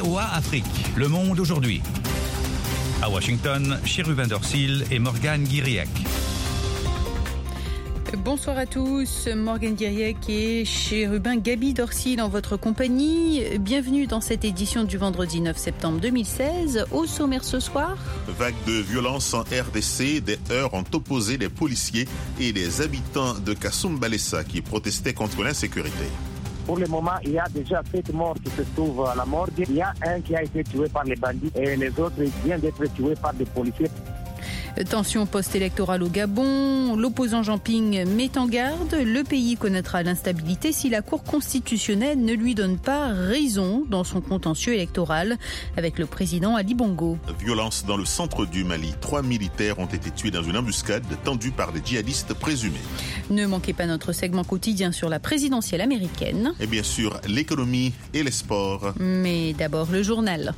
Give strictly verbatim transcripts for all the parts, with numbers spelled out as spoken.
V O A Afrique, Le Monde aujourd'hui. À Washington, Chérubin Dorsil et Morgane Guiriec. Bonsoir à tous, Morgane Guiriec et Chérubin Gabi Dorsil en votre compagnie. Bienvenue dans cette édition du vendredi neuf septembre deux mille seize. Au sommaire ce soir, vague de violence en R D C, des heurts ont opposé les policiers et les habitants de Kasumbalesa qui protestaient contre l'insécurité. Pour le moment, il y a déjà sept morts qui se trouvent à la morgue. Il y a un qui a été tué par les bandits et les autres viennent d'être tués par des policiers. Tension post-électorale au Gabon, l'opposant Jean Ping met en garde, le pays connaîtra l'instabilité si la Cour constitutionnelle ne lui donne pas raison dans son contentieux électoral avec le président Ali Bongo. Violence dans le centre du Mali. Trois militaires ont été tués dans une embuscade tendue par des djihadistes présumés. Ne manquez pas notre segment quotidien sur la présidentielle américaine. Et bien sûr, l'économie et les sports. Mais d'abord le journal.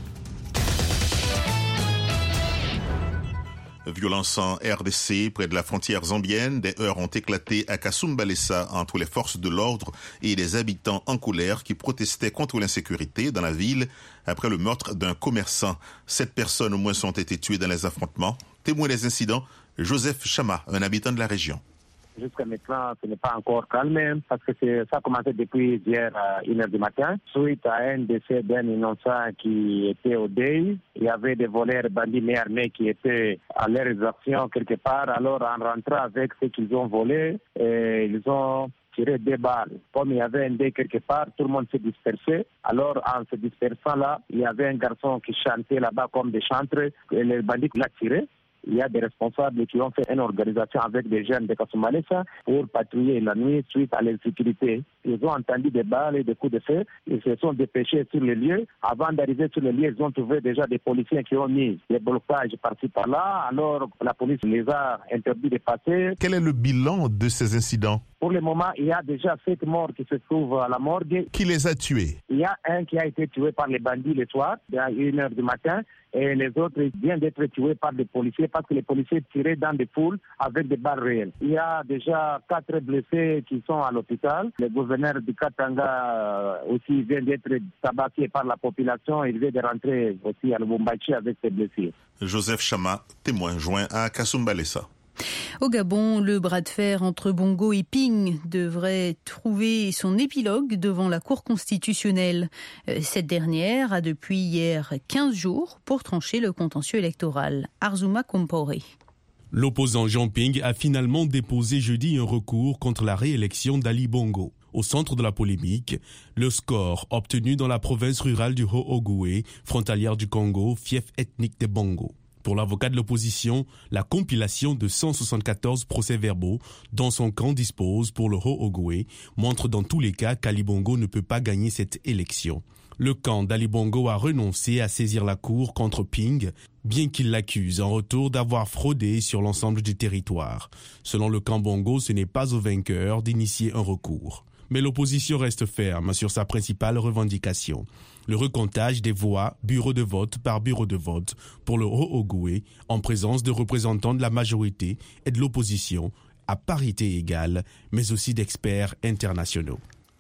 Violence en R D C, près de la frontière zambienne, des heurts ont éclaté à Kasumbalesa entre les forces de l'ordre et les habitants en colère qui protestaient contre l'insécurité dans la ville après le meurtre d'un commerçant. Sept personnes au moins ont été tuées dans les affrontements. Témoin des incidents, Joseph Chama, un habitant de la région. Jusqu'à maintenant, ce n'est pas encore calme parce que c'est, ça a commencé depuis hier à une heure du matin. Suite à un décès d'un innocent qui était au deuil, il y avait des voleurs bandits mais armés qui étaient à leur exercition quelque part. Alors, en rentrant avec ce qu'ils ont volé, et ils ont tiré des balles. Comme il y avait un deuil quelque part, tout le monde s'est dispersé. Alors, en se dispersant là, il y avait un garçon qui chantait là-bas comme des chantres et les bandits l'ont tiré. Il y a des responsables qui ont fait une organisation avec des jeunes de Kasumbalesa pour patrouiller la nuit suite à l'insécurité. Ils ont entendu des balles et des coups de feu. Ils se sont dépêchés sur le lieu. Avant d'arriver sur le lieu, ils ont trouvé déjà des policiers qui ont mis des blocages par-ci par-là. Alors, la police les a interdits de passer. Quel est le bilan de ces incidents? Pour le moment, il y a déjà sept morts qui se trouvent à la morgue. Qui les a tués? Il y a un qui a été tué par les bandits le soir, à une heure du matin, et les autres viennent d'être tués par des policiers parce que les policiers tiraient dans des foules avec des balles réelles. Il y a déjà quatre blessés qui sont à l'hôpital. Le gouverneur du Katanga aussi vient d'être tabassé par la population. Il vient de rentrer aussi à Lubumbashi avec ses blessés. Joseph Chama, témoin joint à Kasumbalesa. Au Gabon, le bras de fer entre Bongo et Ping devrait trouver son épilogue devant la Cour constitutionnelle. Cette dernière a depuis hier quinze jours pour trancher le contentieux électoral. Arzuma Kompore. L'opposant Jean Ping a finalement déposé jeudi un recours contre la réélection d'Ali Bongo. Au centre de la polémique, le score obtenu dans la province rurale du Haut-Ogooué, frontalière du Congo, fief ethnique des Bongo. Pour l'avocat de l'opposition, la compilation de cent soixante-quatorze procès-verbaux dont son camp dispose pour le Haut-Ogooué montre dans tous les cas qu'Ali Bongo ne peut pas gagner cette élection. Le camp d'Ali Bongo a renoncé à saisir la cour contre Ping, bien qu'il l'accuse en retour d'avoir fraudé sur l'ensemble du territoire. Selon le camp Bongo, ce n'est pas au vainqueur d'initier un recours. Mais l'opposition reste ferme sur sa principale revendication. Le recomptage des voix, bureau de vote par bureau de vote, pour le Haut-Ogooué, en présence de représentants de la majorité et de l'opposition, à parité égale, mais aussi d'experts internationaux.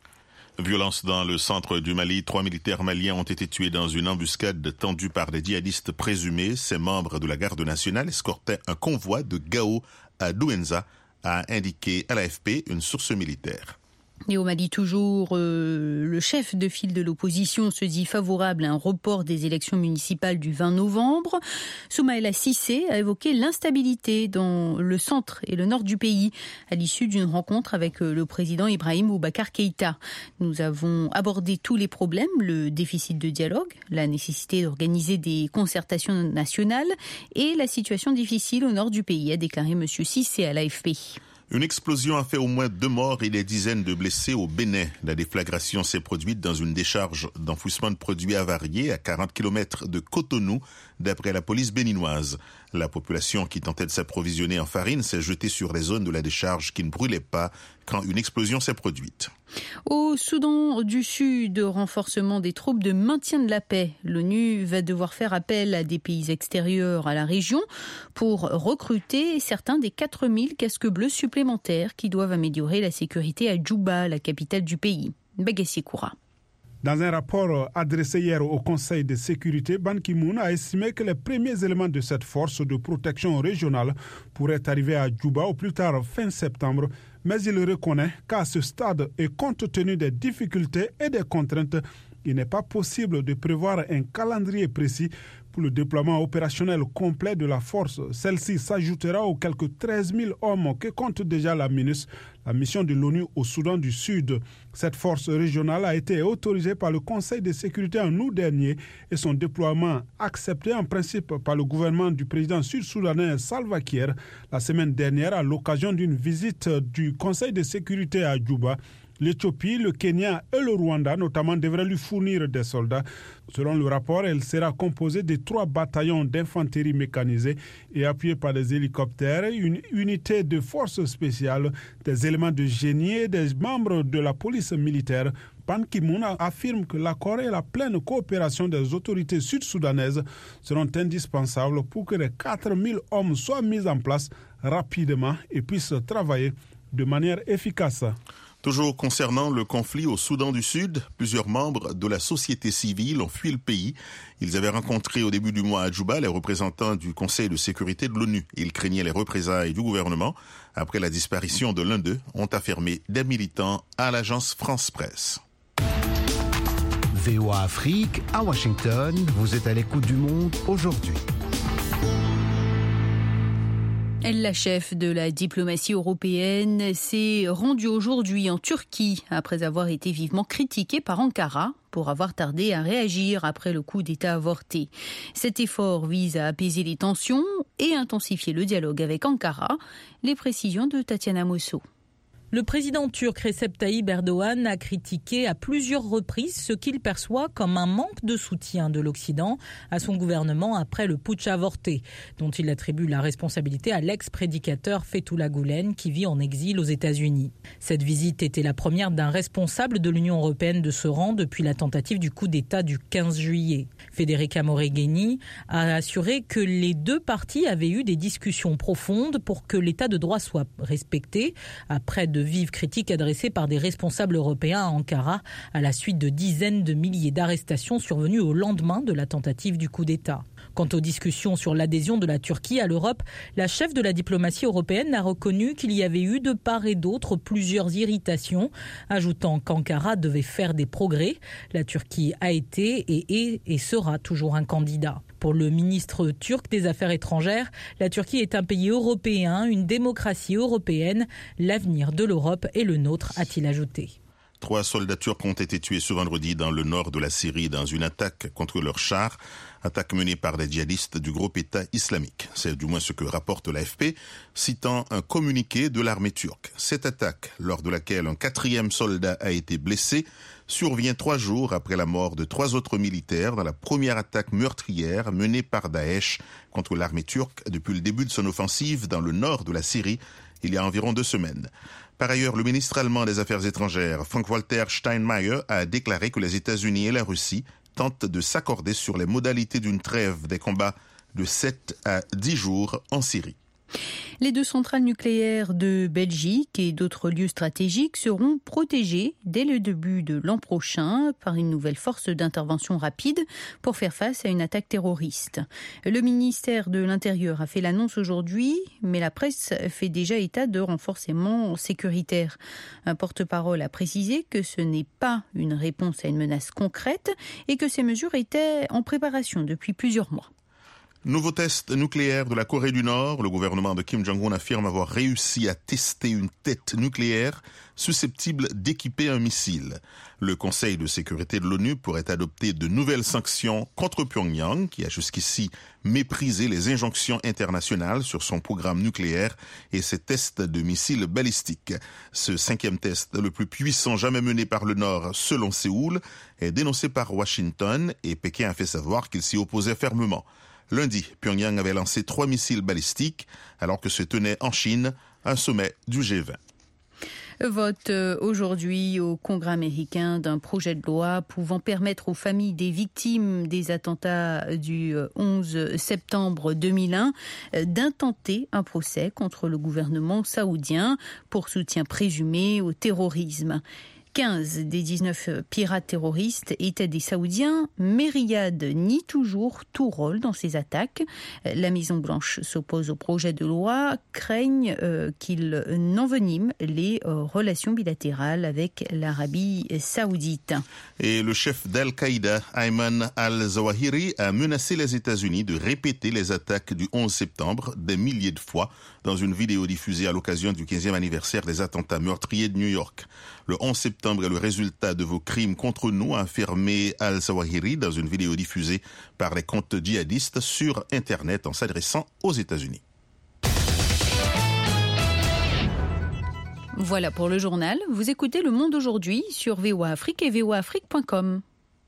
Violence dans le centre du Mali. Trois militaires maliens ont été tués dans une embuscade tendue par des djihadistes présumés. Ces membres de la garde nationale escortaient un convoi de Gao à Douenza, a indiqué à l'A F P une source militaire. Et au Mali toujours, euh, le chef de file de l'opposition se dit favorable à un report des élections municipales du vingt novembre. Soumaïla Cissé a évoqué l'instabilité dans le centre et le nord du pays à l'issue d'une rencontre avec le président Ibrahim Boubacar Keïta. Nous avons abordé tous les problèmes, le déficit de dialogue, la nécessité d'organiser des concertations nationales et la situation difficile au nord du pays, a déclaré M. Cissé à l'A F P. Une explosion a fait au moins deux morts et des dizaines de blessés au Bénin. La déflagration s'est produite dans une décharge d'enfouissement de produits avariés à quarante kilomètres de Cotonou, d'après la police béninoise. La population qui tentait de s'approvisionner en farine s'est jetée sur les zones de la décharge qui ne brûlaient pas quand une explosion s'est produite. Au Soudan du Sud, renforcement des troupes de maintien de la paix. L'ONU va devoir faire appel à des pays extérieurs à la région pour recruter certains des quatre mille casques bleus supplémentaires qui doivent améliorer la sécurité à Djouba, la capitale du pays. Bagassi Koura. Dans un rapport adressé hier au Conseil de sécurité, Ban Ki-moon a estimé que les premiers éléments de cette force de protection régionale pourraient arriver à Djouba au plus tard fin septembre, mais il reconnaît qu'à ce stade et compte tenu des difficultés et des contraintes, il n'est pas possible de prévoir un calendrier précis pour le déploiement opérationnel complet de la force. Celle-ci s'ajoutera aux quelques treize mille hommes que compte déjà la MINUS, la mission de l'ONU au Soudan du Sud. Cette force régionale a été autorisée par le Conseil de sécurité en août dernier et son déploiement accepté en principe par le gouvernement du président sud-soudanais Salva Kiir la semaine dernière à l'occasion d'une visite du Conseil de sécurité à Djouba. L'Éthiopie, le Kenya et le Rwanda notamment devraient lui fournir des soldats. Selon le rapport, elle sera composée de trois bataillons d'infanterie mécanisée et appuyée par des hélicoptères, une unité de forces spéciales, des éléments de génie et des membres de la police militaire. Ban Ki-moon affirme que l'accord et la pleine coopération des autorités sud-soudanaises seront indispensables pour que les quatre mille hommes soient mis en place rapidement et puissent travailler de manière efficace. Toujours concernant le conflit au Soudan du Sud, plusieurs membres de la société civile ont fui le pays. Ils avaient rencontré au début du mois à Djouba les représentants du Conseil de sécurité de l'ONU. Ils craignaient les représailles du gouvernement après la disparition de l'un d'eux, ont affirmé des militants à l'agence France Presse. V O A Afrique, à Washington, vous êtes à l'écoute du monde aujourd'hui. La chef de la diplomatie européenne s'est rendue aujourd'hui en Turquie après avoir été vivement critiquée par Ankara pour avoir tardé à réagir après le coup d'État avorté. Cet effort vise à apaiser les tensions et intensifier le dialogue avec Ankara. Les précisions de Tatiana Mosso. Le président turc Recep Tayyip Erdogan a critiqué à plusieurs reprises ce qu'il perçoit comme un manque de soutien de l'Occident à son gouvernement après le putsch avorté, dont il attribue la responsabilité à l'ex-prédicateur Fethullah Gülen qui vit en exil aux États-Unis. Cette visite était la première d'un responsable de l'Union européenne de ce rang depuis la tentative du coup d'État du quinze juillet. Federica Mogherini a assuré que les deux parties avaient eu des discussions profondes pour que l'état de droit soit respecté après de vives critiques adressées par des responsables européens à Ankara à la suite de dizaines de milliers d'arrestations survenues au lendemain de la tentative du coup d'État. Quant aux discussions sur l'adhésion de la Turquie à l'Europe, la chef de la diplomatie européenne a reconnu qu'il y avait eu de part et d'autre plusieurs irritations, ajoutant qu'Ankara devait faire des progrès. La Turquie a été et est et sera toujours un candidat. Pour le ministre turc des Affaires étrangères, la Turquie est un pays européen, une démocratie européenne. L'avenir de l'Europe est le nôtre, a-t-il ajouté. Trois soldats turcs ont été tués ce vendredi dans le nord de la Syrie dans une attaque contre leurs chars, attaque menée par des djihadistes du groupe État islamique. C'est du moins ce que rapporte l'A F P, citant un communiqué de l'armée turque. Cette attaque, lors de laquelle un quatrième soldat a été blessé, survient trois jours après la mort de trois autres militaires dans la première attaque meurtrière menée par Daesh contre l'armée turque depuis le début de son offensive dans le nord de la Syrie il y a environ deux semaines. Par ailleurs, le ministre allemand des Affaires étrangères, Frank-Walter Steinmeier, a déclaré que les États-Unis et la Russie tentent de s'accorder sur les modalités d'une trêve des combats de sept à dix jours en Syrie. Les deux centrales nucléaires de Belgique et d'autres lieux stratégiques seront protégées dès le début de l'an prochain par une nouvelle force d'intervention rapide pour faire face à une attaque terroriste. Le ministère de l'Intérieur a fait l'annonce aujourd'hui, mais la presse fait déjà état de renforcements sécuritaires. Un porte-parole a précisé que ce n'est pas une réponse à une menace concrète et que ces mesures étaient en préparation depuis plusieurs mois. Nouveau test nucléaire de la Corée du Nord. Le gouvernement de Kim Jong-un affirme avoir réussi à tester une tête nucléaire susceptible d'équiper un missile. Le Conseil de sécurité de l'ONU pourrait adopter de nouvelles sanctions contre Pyongyang, qui a jusqu'ici méprisé les injonctions internationales sur son programme nucléaire et ses tests de missiles balistiques. Ce cinquième test, le plus puissant jamais mené par le Nord selon Séoul, est dénoncé par Washington et Pékin a fait savoir qu'il s'y opposait fermement. Lundi, Pyongyang avait lancé trois missiles balistiques alors que se tenait en Chine un sommet du G vingt. Vote aujourd'hui au Congrès américain d'un projet de loi pouvant permettre aux familles des victimes des attentats du onze septembre deux mille un d'intenter un procès contre le gouvernement saoudien pour soutien présumé au terrorisme. quinze des dix-neuf pirates terroristes étaient des Saoudiens, mais Riyad nie toujours tout rôle dans ces attaques. La Maison-Blanche s'oppose au projet de loi, craignent euh, qu'il n'envenime les euh, relations bilatérales avec l'Arabie saoudite. Et le chef d'Al-Qaïda, Ayman al-Zawahiri, a menacé les États-Unis de répéter les attaques du onze septembre des milliers de fois dans une vidéo diffusée à l'occasion du quinzième anniversaire des attentats meurtriers de New York. Le onze septembre est le résultat de vos crimes contre nous, a affirmé al-Zawahiri dans une vidéo diffusée par les comptes djihadistes sur Internet en s'adressant aux États-Unis. Voilà pour le journal. Vous écoutez Le Monde aujourd'hui sur V O A Afrique et v o a afrique point com.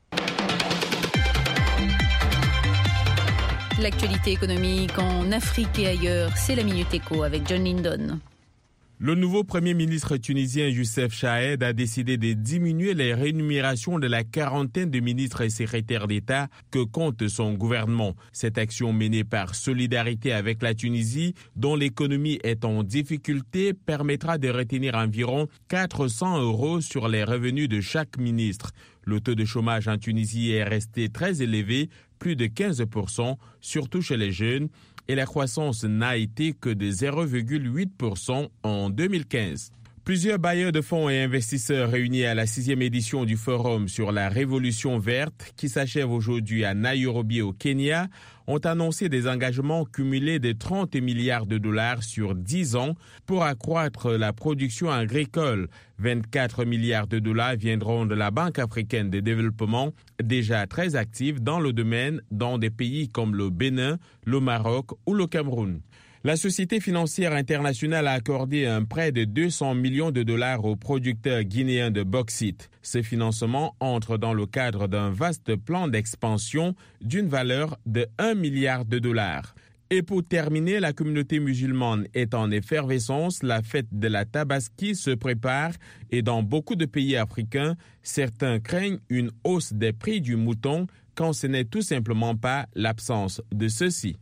L'actualité économique en Afrique et ailleurs, c'est la Minute Éco avec John Lindon. Le nouveau Premier ministre tunisien Youssef Chahed a décidé de diminuer les rémunérations de la quarantaine de ministres et secrétaires d'État que compte son gouvernement. Cette action menée par solidarité avec la Tunisie, dont l'économie est en difficulté, permettra de retenir environ quatre cents euros sur les revenus de chaque ministre. Le taux de chômage en Tunisie est resté très élevé, plus de quinze pour cent, surtout chez les jeunes, et la croissance n'a été que de zéro virgule huit pour cent en deux mille quinze. Plusieurs bailleurs de fonds et investisseurs réunis à la sixième édition du Forum sur la Révolution verte, qui s'achève aujourd'hui à Nairobi au Kenya, ont annoncé des engagements cumulés de trente milliards de dollars sur dix ans pour accroître la production agricole. vingt-quatre milliards de dollars viendront de la Banque africaine de développement, déjà très active dans le domaine dans des pays comme le Bénin, le Maroc ou le Cameroun. La Société financière internationale a accordé un prêt de deux cents millions de dollars aux producteurs guinéens de bauxite. Ce financement entre dans le cadre d'un vaste plan d'expansion d'une valeur de un milliard de dollars. Et pour terminer, la communauté musulmane est en effervescence. La fête de la Tabaski se prépare et dans beaucoup de pays africains, certains craignent une hausse des prix du mouton quand ce n'est tout simplement pas l'absence de ceux-ci.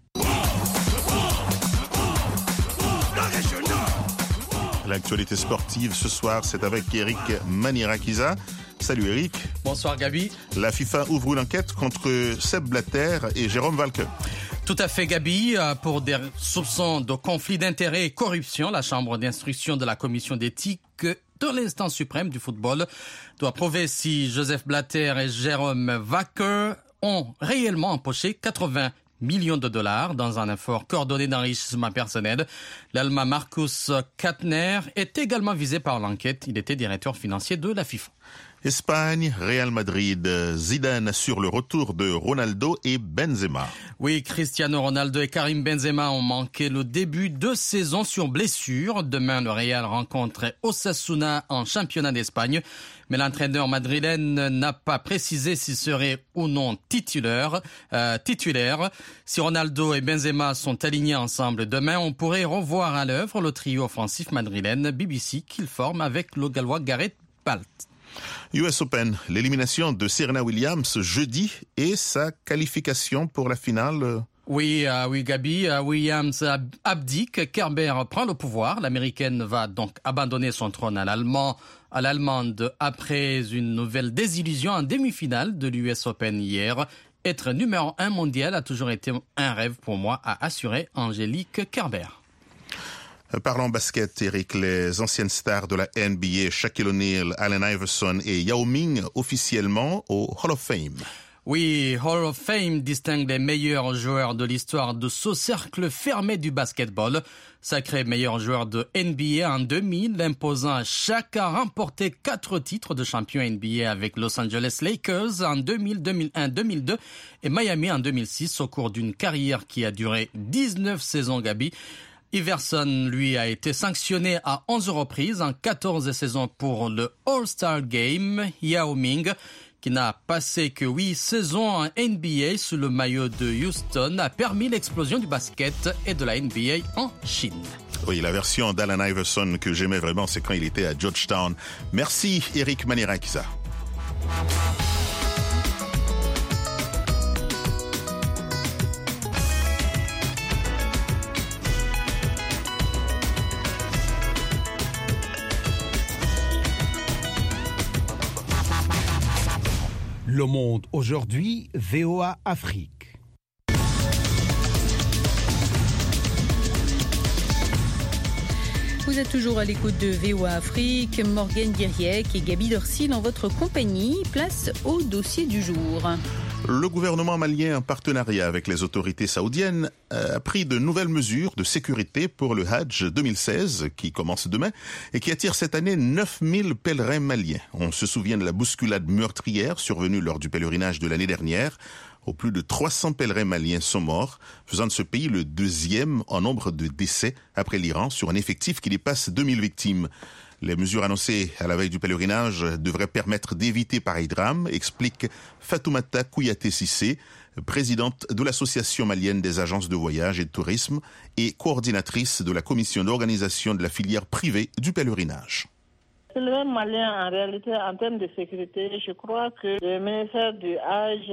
L'actualité sportive ce soir, c'est avec Eric Manirakiza. Salut Eric. Bonsoir Gabi. La FIFA ouvre une enquête contre Sepp Blatter et Jérôme Valque. Tout à fait Gabi. Pour des soupçons de conflit d'intérêts et corruption, la chambre d'instruction de la commission d'éthique de l'instance suprême du football doit prouver si Joseph Blatter et Jérôme Valque ont réellement empoché quatre-vingts millions de dollars dans un effort coordonné d'enrichissement personnel. L'Allemand Markus Kattner est également visé par l'enquête. Il était directeur financier de la FIFA. Espagne, Real Madrid, Zidane assure le retour de Ronaldo et Benzema. Oui, Cristiano Ronaldo et Karim Benzema ont manqué le début de saison sur blessure. Demain, le Real rencontre Osasuna en championnat d'Espagne. Mais l'entraîneur madrilène n'a pas précisé s'il serait ou non titulaire. Euh, titulaire. Si Ronaldo et Benzema sont alignés ensemble demain, on pourrait revoir à l'œuvre le trio offensif madrilène B B C qu'il forme avec le Gallois Gareth Bale. U S Open, l'élimination de Serena Williams jeudi et sa qualification pour la finale. Oui, euh, oui, Gabi, euh, Williams abdique, Kerber prend le pouvoir. L'Américaine va donc abandonner son trône à l'Allemand, à l'Allemande après une nouvelle désillusion en demi-finale de l'U S Open hier. Être numéro un mondial a toujours été un rêve pour moi, a assuré Angélique Kerber. Parlons basket, Eric. Les anciennes stars de la N B A, Shaquille O'Neal, Allen Iverson et Yao Ming, officiellement au Hall of Fame. Oui, Hall of Fame distingue les meilleurs joueurs de l'histoire de ce cercle fermé du basketball. Sacré meilleur joueur de N B A en deux mille, l'imposant à Shaq a remporté quatre titres de champion N B A avec Los Angeles Lakers en deux mille, deux mille un, deux mille deux et Miami en deux mille six au cours d'une carrière qui a duré dix-neuf saisons, Gabi. Iverson, lui, a été sanctionné à onze reprises en quatorze saisons pour le All-Star Game. Yao Ming, qui n'a passé que huit saisons en N B A sous le maillot de Houston, a permis l'explosion du basket et de la N B A en Chine. Oui, la version d'Allen Iverson que j'aimais vraiment, c'est quand il était à Georgetown. Merci, Eric Manirakiza. Le Monde aujourd'hui, V O A Afrique. Vous êtes toujours à l'écoute de V O A Afrique, Morgane Guiriec et Gaby Dorsil en votre compagnie. Place au dossier du jour. Le gouvernement malien, en partenariat avec les autorités saoudiennes, a pris de nouvelles mesures de sécurité pour le Hajj deux mille seize, qui commence demain, et qui attire cette année neuf mille pèlerins maliens. On se souvient de la bousculade meurtrière survenue lors du pèlerinage de l'année dernière, où plus de trois cents pèlerins maliens sont morts, faisant de ce pays le deuxième en nombre de décès après l'Iran, sur un effectif qui dépasse deux mille victimes. Les mesures annoncées à la veille du pèlerinage devraient permettre d'éviter pareil drame, explique Fatoumata Kouyaté Sissé, présidente de l'Association malienne des agences de voyage et de tourisme et coordinatrice de la commission d'organisation de la filière privée du pèlerinage. Le malien, en réalité, en termes de sécurité, je crois que le ministère du Hajj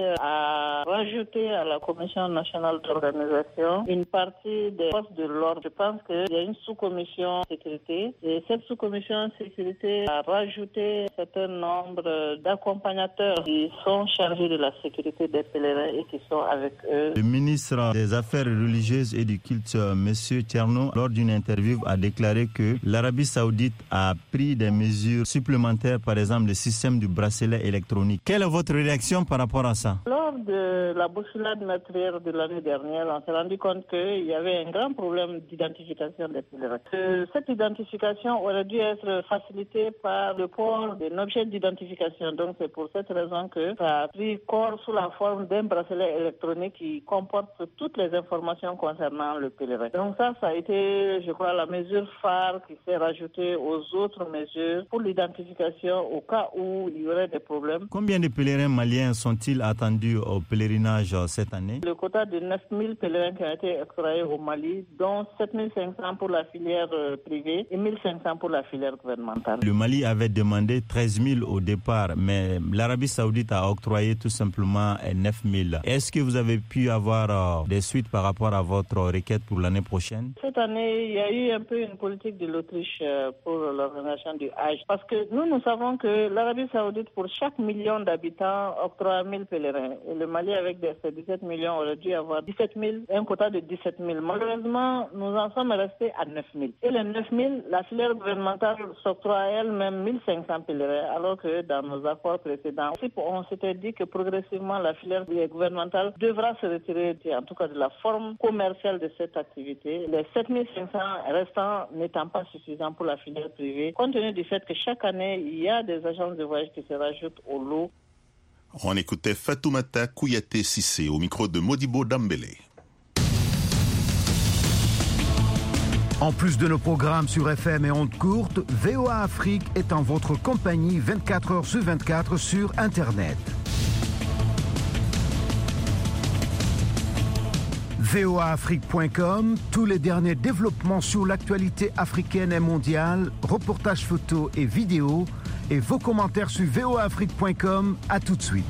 a rajouté à la Commission nationale d'organisation une partie des forces de l'ordre. Je pense qu'il y a une sous-commission sécurité et cette sous-commission sécurité a rajouté un certain nombre d'accompagnateurs qui sont chargés de la sécurité des pèlerins et qui sont avec eux. Le ministre des Affaires religieuses et du culte, M. Tcherno, lors d'une interview, a déclaré que l'Arabie saoudite a pris des mesures mesures supplémentaires, par exemple le système du bracelet électronique. Quelle est votre réaction par rapport à ça? Lors de la bousculade meurtrière de l'année dernière, on s'est rendu compte qu'il y avait un grand problème d'identification des pèlerins. Euh, cette identification aurait dû être facilitée par le port d'un objet d'identification. Donc c'est pour cette raison que ça a pris corps sous la forme d'un bracelet électronique qui comporte toutes les informations concernant le pèlerin. Donc ça, ça a été, je crois, la mesure phare qui s'est rajoutée aux autres mesures pour l'identification au cas où il y aurait des problèmes. Combien de pèlerins maliens sont-ils attendus au pèlerinage cette année? Le quota de neuf mille pèlerins qui ont été octroyés au Mali, dont sept mille cinq cents pour la filière privée et mille cinq cents pour la filière gouvernementale. Le Mali avait demandé treize mille au départ, mais l'Arabie saoudite a octroyé tout simplement neuf mille. Est-ce que vous avez pu avoir des suites par rapport à votre requête pour l'année prochaine? Cette année, il y a eu un peu une politique de l'Autriche pour l'organisation du Hajj. Parce que nous, nous savons que l'Arabie saoudite, pour chaque million d'habitants, octroie mille pèlerins. Et le Mali, avec ses dix-sept millions, aurait dû avoir dix-sept mille, un quota de dix-sept mille. Malheureusement, nous en sommes restés à neuf mille. Et les neuf mille, la filière gouvernementale s'octroie elle-même mille cinq cents pèlerins, alors que dans nos accords précédents, on s'était dit que progressivement, la filière gouvernementale devra se retirer, en tout cas de la forme commerciale de cette activité. Les sept mille cinq cents restants n'étant pas suffisants pour la filière privée, compte tenu du fait que chaque année, il y a des agences de voyage qui se rajoutent au lot. On écoutait Fatoumata Kouyaté Sissé au micro de Modibo Dambélé. En plus de nos programmes sur F M et ondes courtes, V O A Afrique est en votre compagnie vingt-quatre heures sur vingt-quatre sur Internet. V O A Afrique point com, tous les derniers développements sur l'actualité africaine et mondiale, reportages photos et vidéos, et vos commentaires sur V O A Afrique point com. À tout de suite.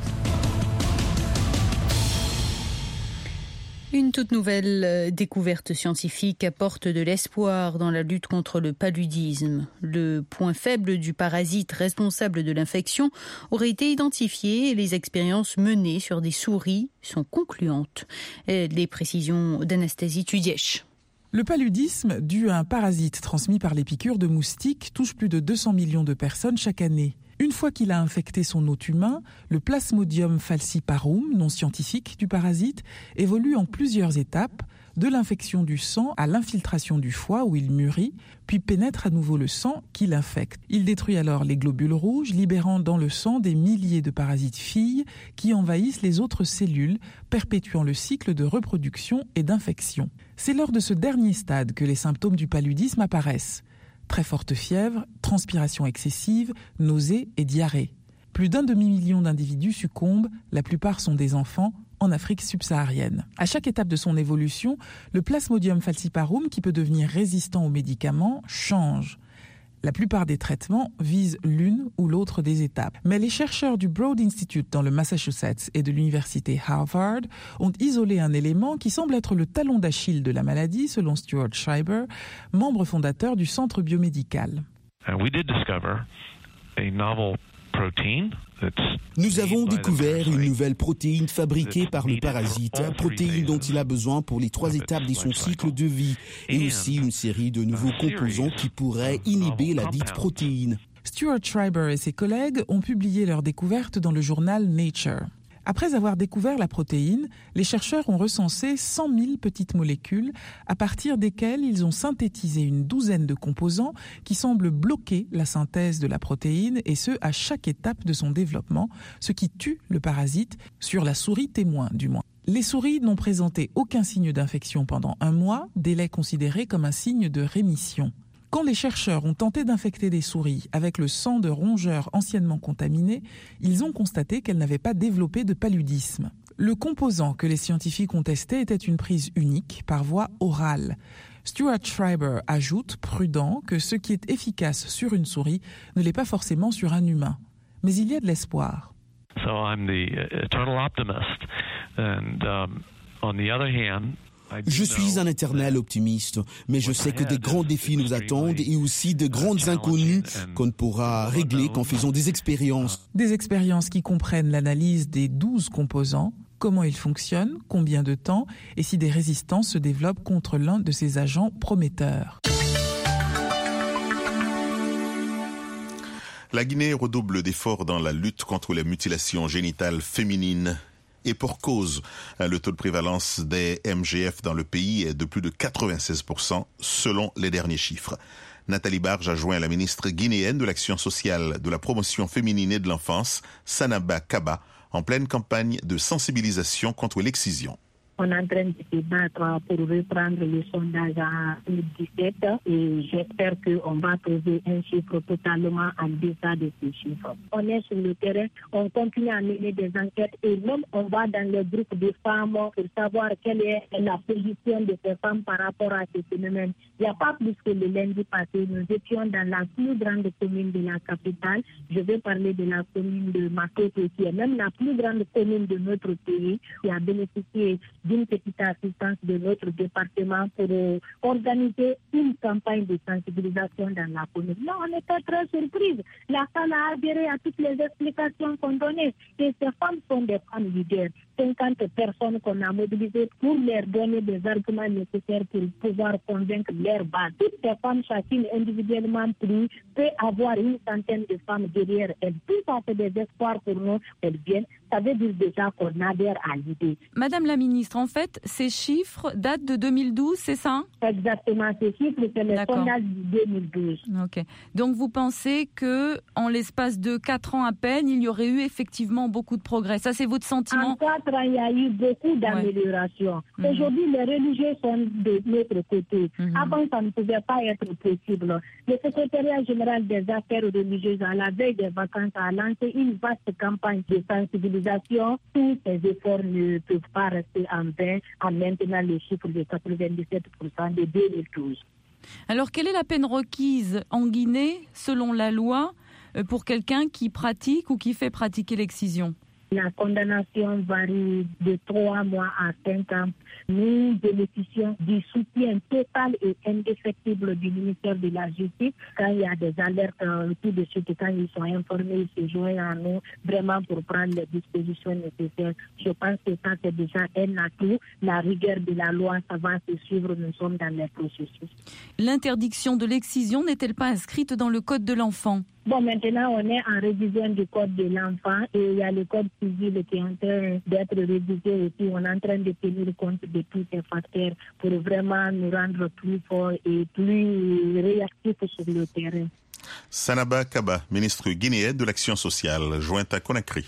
Une toute nouvelle découverte scientifique apporte de l'espoir dans la lutte contre le paludisme. Le point faible du parasite responsable de l'infection aurait été identifié et les expériences menées sur des souris sont concluantes. Les précisions d'Anastasie Tudièche. Le paludisme, dû à un parasite transmis par les piqûres de moustiques, touche plus de deux cents millions de personnes chaque année. Une fois qu'il a infecté son hôte humain, le Plasmodium falciparum, nom scientifique du parasite, évolue en plusieurs étapes, de l'infection du sang à l'infiltration du foie où il mûrit, puis pénètre à nouveau le sang qui l'infecte. Il détruit alors les globules rouges, libérant dans le sang des milliers de parasites filles qui envahissent les autres cellules, perpétuant le cycle de reproduction et d'infection. C'est lors de ce dernier stade que les symptômes du paludisme apparaissent. Très forte fièvre, transpiration excessive, nausées et diarrhée. Plus d'un demi-million d'individus succombent, la plupart sont des enfants, en Afrique subsaharienne. À chaque étape de son évolution, le Plasmodium falciparum, qui peut devenir résistant aux médicaments, change. La plupart des traitements visent l'une ou l'autre des étapes. Mais les chercheurs du Broad Institute dans le Massachusetts et de l'université Harvard ont isolé un élément qui semble être le talon d'Achille de la maladie, selon Stuart Schreiber, membre fondateur du Centre biomédical. And we did discover a novel Nous avons découvert une nouvelle protéine fabriquée par le parasite, protéine dont il a besoin pour les trois étapes de son cycle de vie, et aussi une série de nouveaux composants qui pourraient inhiber la dite protéine. Stuart Schreiber et ses collègues ont publié leur découverte dans le journal Nature. Après avoir découvert la protéine, les chercheurs ont recensé cent mille petites molécules à partir desquelles ils ont synthétisé une douzaine de composants qui semblent bloquer la synthèse de la protéine, et ce à chaque étape de son développement, ce qui tue le parasite, sur la souris témoin du moins. Les souris n'ont présenté aucun signe d'infection pendant un mois, délai considéré comme un signe de rémission. Quand les chercheurs ont tenté d'infecter des souris avec le sang de rongeurs anciennement contaminés, ils ont constaté qu'elles n'avaient pas développé de paludisme. Le composant que les scientifiques ont testé était une prise unique par voie orale. Stuart Schreiber ajoute, prudent, que ce qui est efficace sur une souris ne l'est pas forcément sur un humain. Mais il y a de l'espoir. So I'm the eternal optimist, and um, on the other hand, je suis un éternel optimiste, mais je sais que des grands défis nous attendent et aussi de grandes inconnues qu'on ne pourra régler qu'en faisant des expériences. Des expériences qui comprennent l'analyse des douze composants, comment ils fonctionnent, combien de temps et si des résistances se développent contre l'un de ces agents prometteurs. La Guinée redouble d'efforts dans la lutte contre les mutilations génitales féminines. Et pour cause, le taux de prévalence des M G F dans le pays est de plus de quatre-vingt-seize pour cent selon les derniers chiffres. Nathalie Barge a joint la ministre guinéenne de l'Action sociale, de la promotion féminine et de l'enfance, Sanaba Kaba, en pleine campagne de sensibilisation contre l'excision. On est en train de se battre pour reprendre le sondage en deux mille dix-sept et j'espère qu'on va trouver un chiffre totalement en deçà de ce chiffre. On est sur le terrain, on continue à mener des enquêtes et même on va dans le groupe de femmes pour savoir quelle est la position de ces femmes par rapport à ce phénomène. Il n'y a pas plus que le lundi passé, nous étions dans la plus grande commune de la capitale. Je vais parler de la commune de Makoto, qui est même la plus grande commune de notre pays, qui a bénéficié d'une petite assistance de notre département pour euh, organiser une campagne de sensibilisation dans la commune. Là, on était très surprise. La salle a adhéré à toutes les explications qu'on donnait. Et ces femmes sont des femmes leaders. cinquante personnes qu'on a mobilisées pour leur donner des arguments nécessaires pour pouvoir convaincre leur base. Toutes ces femmes, chacune individuellement prises, peut avoir une centaine de femmes derrière elles. Tout ça fait des espoirs pour nous. Elles viennent. Ça veut dire déjà qu'on adhère à l'idée. Madame la ministre, en fait, ces chiffres datent de deux mille douze, c'est ça? Exactement, ces chiffres, c'est le sondage de deux mille douze. Ok. Donc vous pensez que en l'espace de quatre ans à peine, il y aurait eu effectivement beaucoup de progrès. Ça, c'est votre sentiment? En quatre ans, il y a eu beaucoup d'améliorations. Ouais. Aujourd'hui, mmh. les religieux sont de notre côté. Mmh. Avant, ça ne pouvait pas être possible. Le secrétariat général des affaires religieuses, à la veille des vacances, a lancé une vaste campagne de sensibilisation. Tous ces efforts ne peuvent pas rester en vain en maintenant le chiffre de quatre-vingt-dix-sept pour cent de deux mille douze. Alors, quelle est la peine requise en Guinée, selon la loi, pour quelqu'un qui pratique ou qui fait pratiquer l'excision? La condamnation varie de trois mois à cinq ans. Nous bénéficions du soutien total et indéfectible du ministère de la Justice. Quand il y a des alertes, euh, tout de suite, quand ils sont informés, ils se joignent à nous vraiment pour prendre les dispositions nécessaires. Je pense que ça, c'est déjà un atout. La rigueur de la loi, ça va se suivre. Nous sommes dans les processus. L'interdiction de l'excision n'est-elle pas inscrite dans le Code de l'enfant? Bon, maintenant, on est en révision du Code de l'enfant et il y a le Code civil qui est en train d'être révisé et puis on est en train de tenir compte de tous ces facteurs pour vraiment nous rendre plus forts et plus réactifs sur le terrain. Sanaba Kaba, ministre guinéenne de l'Action sociale, jointe à Conakry.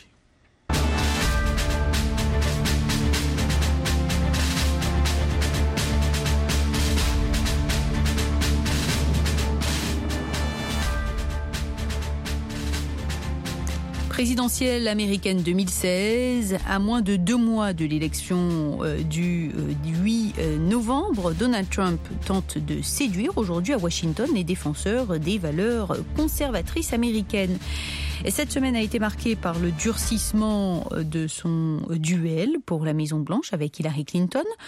Présidentielle américaine deux mille seize, à moins de deux mois de l'élection euh, du, euh, du huit novembre, Donald Trump tente de séduire aujourd'hui à Washington les défenseurs des valeurs conservatrices américaines. Et cette semaine a été marquée par le durcissement de son duel pour la Maison-Blanche avec Hillary Clinton.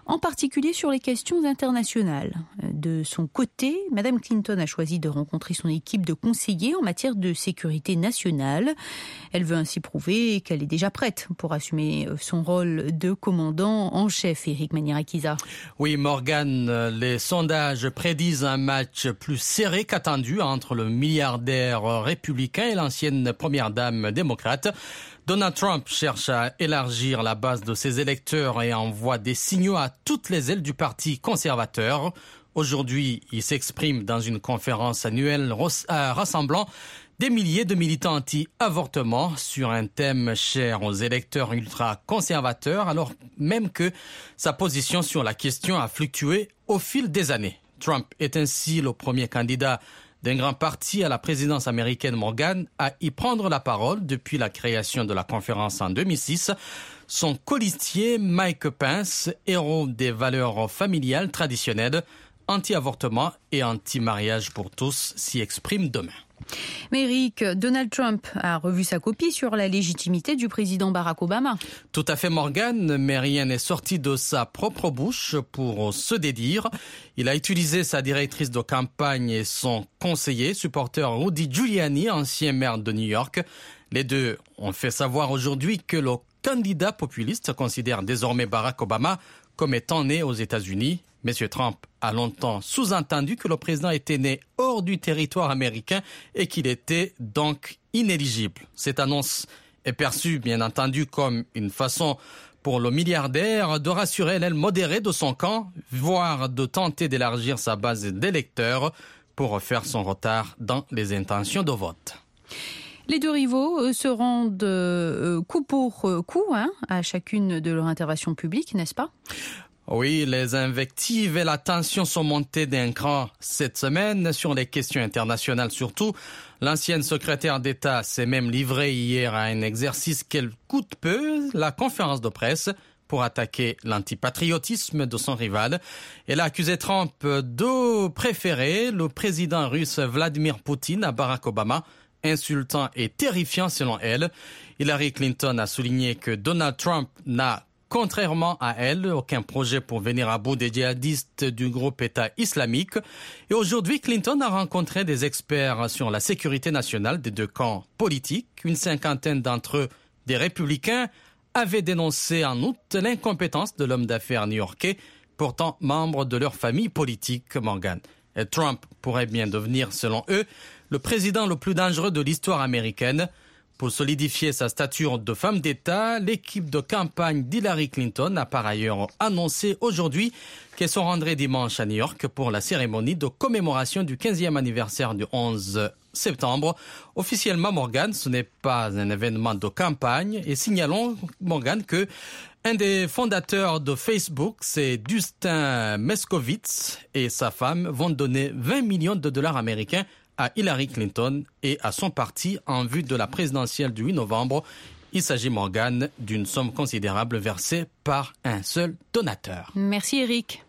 en particulier sur les questions internationales. De son côté, Madame Clinton a choisi de rencontrer son équipe de conseillers en matière de sécurité nationale. Elle veut ainsi prouver qu'elle est déjà prête pour assumer son rôle de commandant en chef. Éric Maniarakiza. Oui, Morgane, les sondages prédisent un match plus serré qu'attendu entre le milliardaire républicain et l'ancienne première dame démocrate. Donald Trump cherche à élargir la base de ses électeurs et envoie des signaux à toutes les ailes du parti conservateur. Aujourd'hui, il s'exprime dans une conférence annuelle rassemblant des milliers de militants anti-avortement sur un thème cher aux électeurs ultra-conservateurs, alors même que sa position sur la question a fluctué au fil des années. Trump est ainsi le premier candidat d'un grand parti à la présidence américaine, Morgan, à y prendre la parole depuis la création de la conférence en deux mille six. Son colistier Mike Pence, héros des valeurs familiales traditionnelles, anti-avortement et anti-mariage pour tous, s'y exprime demain. Mais Eric, Donald Trump a revu sa copie sur la légitimité du président Barack Obama. Tout à fait, Morgane, mais rien n'est sorti de sa propre bouche pour se dédire. Il a utilisé sa directrice de campagne et son conseiller, supporter Rudy Giuliani, ancien maire de New York. Les deux ont fait savoir aujourd'hui que le candidat populiste considère désormais Barack Obama comme étant né aux États-Unis. M. Trump a longtemps sous-entendu que le président était né hors du territoire américain et qu'il était donc inéligible. Cette annonce est perçue, bien entendu, comme une façon pour le milliardaire de rassurer l'aile modérée de son camp, voire de tenter d'élargir sa base d'électeurs pour refaire son retard dans les intentions de vote. Les deux rivaux se rendent euh, coup pour coup hein, à chacune de leurs interventions publiques, n'est-ce pas ? Oui, les invectives et la tension sont montées d'un cran cette semaine sur les questions internationales surtout. L'ancienne secrétaire d'État s'est même livrée hier à un exercice qu'elle coûte peu, la conférence de presse, pour attaquer l'antipatriotisme de son rival. Elle a accusé Trump de préférer le président russe Vladimir Poutine à Barack Obama, insultant et terrifiant selon elle. Hillary Clinton a souligné que Donald Trump n'a contrairement à elle, aucun projet pour venir à bout des djihadistes du groupe État islamique. Et aujourd'hui, Clinton a rencontré des experts sur la sécurité nationale des deux camps politiques. Une cinquantaine d'entre eux, des républicains, avaient dénoncé en août l'incompétence de l'homme d'affaires new-yorkais, pourtant membre de leur famille politique, Morgan. Et Trump pourrait bien devenir, selon eux, le président le plus dangereux de l'histoire américaine. Pour solidifier sa stature de femme d'État, l'équipe de campagne d'Hillary Clinton a par ailleurs annoncé aujourd'hui qu'elle se rendrait dimanche à New York pour la cérémonie de commémoration du quinzième anniversaire du onze septembre. Officiellement, Morgan, ce n'est pas un événement de campagne et signalons, Morgan, que un des fondateurs de Facebook, c'est Dustin Meskowitz et sa femme vont donner vingt millions de dollars américains à Hillary Clinton et à son parti en vue de la présidentielle du huit novembre. Il s'agit, Morgane, d'une somme considérable versée par un seul donateur. Merci Eric.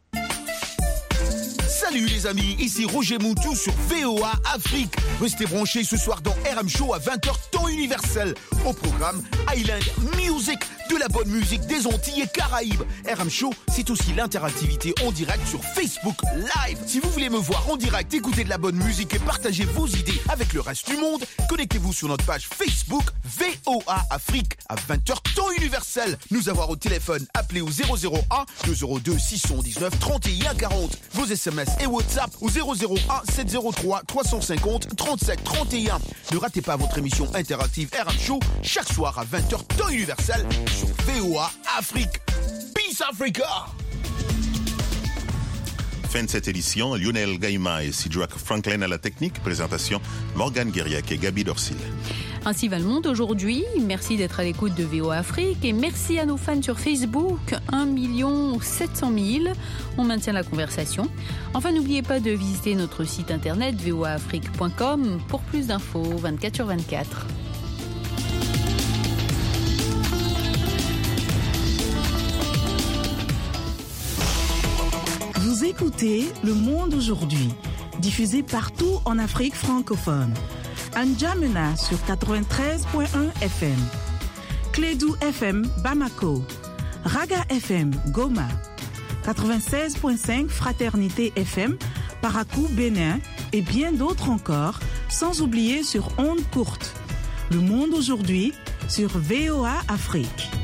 Salut les amis, ici Roger Moutou sur V O A Afrique. Restez branchés ce soir dans R M Show à vingt heures temps universel. Au programme Island Music, de la bonne musique des Antilles et Caraïbes. R M Show, c'est aussi l'interactivité en direct sur Facebook Live. Si vous voulez me voir en direct, écouter de la bonne musique et partager vos idées avec le reste du monde, connectez-vous sur notre page Facebook V O A Afrique à vingt heures temps universel. Nous avoir au téléphone, appelez au zéro zéro un deux zéro deux six un neuf trente et un quarante. Vos S M S et WhatsApp au zéro zéro un sept zéro trois trois cent cinquante trente-sept trente et un. Ne ratez pas votre émission interactive R M Show chaque soir à vingt heures temps universel sur V O A Afrique. Peace Africa! Fin de cette édition, Lionel Gaïma et Sidrak Franklin à la technique. Présentation, Morgane Guériac et Gabi Dorsil. Ainsi va le monde aujourd'hui. Merci d'être à l'écoute de V O A Afrique et merci à nos fans sur Facebook, un million sept cent mille. On maintient la conversation. Enfin, n'oubliez pas de visiter notre site internet v o a afrique point com pour plus d'infos vingt-quatre sur vingt-quatre. Vous écoutez Le Monde aujourd'hui, diffusé partout en Afrique francophone. N'Djamena sur quatre-vingt-treize point un F M, Clédou F M Bamako, Raga F M Goma, quatre-vingt-seize virgule cinq Fraternité F M, Parakou Bénin et bien d'autres encore, sans oublier sur ondes courtes. Le monde aujourd'hui sur V O A Afrique.